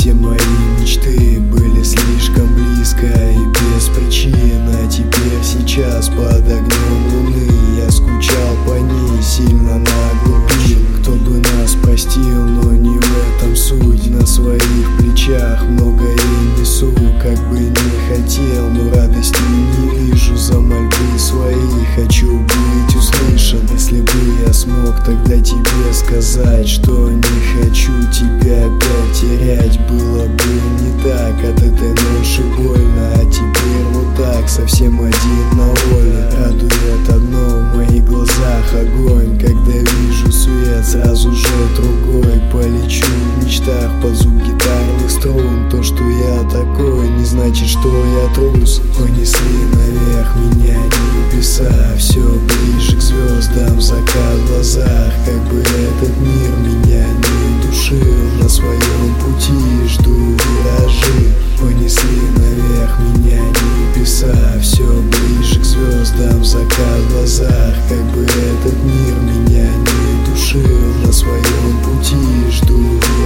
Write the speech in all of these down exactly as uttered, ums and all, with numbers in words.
Все мои мечты были слишком близко и без причин, а теперь сейчас под огнем луны я скучал по ней, сильно наглупил. Кто бы нас простил, но не в этом суть. На своих плечах много я несу, как бы не хотел, но радости не вижу. За мольбы свои хочу быть услышан. Если бы я смог тогда тебе сказать, что не хочу тебя опять терять, было бы не так, от этой ноши больно. А теперь вот так, совсем один на воле. Радует одно, в моих глазах огонь. Когда вижу свет, сразу же другой. Полечу в мечтах под звук гитарных струн. То, что я такой, не значит, что я трус. Понесли наверх меня небеса, все ближе к звездам, закат в глазах. Как бы этот мир меня не душил, на своем пути жду виражи. Понесли наверх меня небеса, все ближе к звездам, закат в глазах. Как бы этот мир меня не душил, на своем пути жду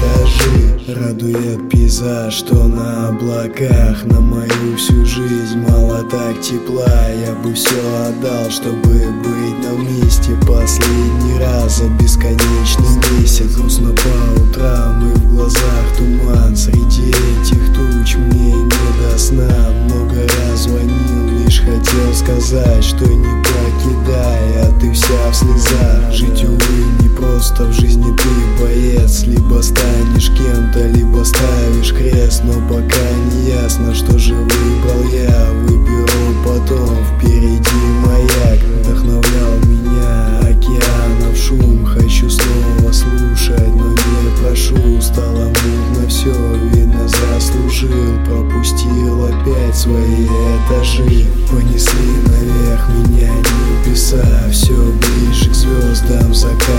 виражи. Радует пейзаж, что на облаках. На мою всю жизнь мало так тепла. Я бы все отдал, чтобы быть на месте последний раз. За бесконечный месяц грустно по утрам, и в глазах туман. Среди этих туч мне не до сна. Много раз звонил, лишь хотел сказать, что не покидай, а ты вся в слезах. Жить, увы, не просто, в жизни ты боец. Либо станешь кем-то, либо ставишь крест. Но пока не ясно, что же выбрал я. Выберу потом, впереди маяк. Вдохновлял меня океанов шум. Хочу снова слушать, но не прошу. Стало мутно все, видно заслужил. Пропустил опять свои этажи. Понесли наверх меня небеса, все ближе к звездам, закат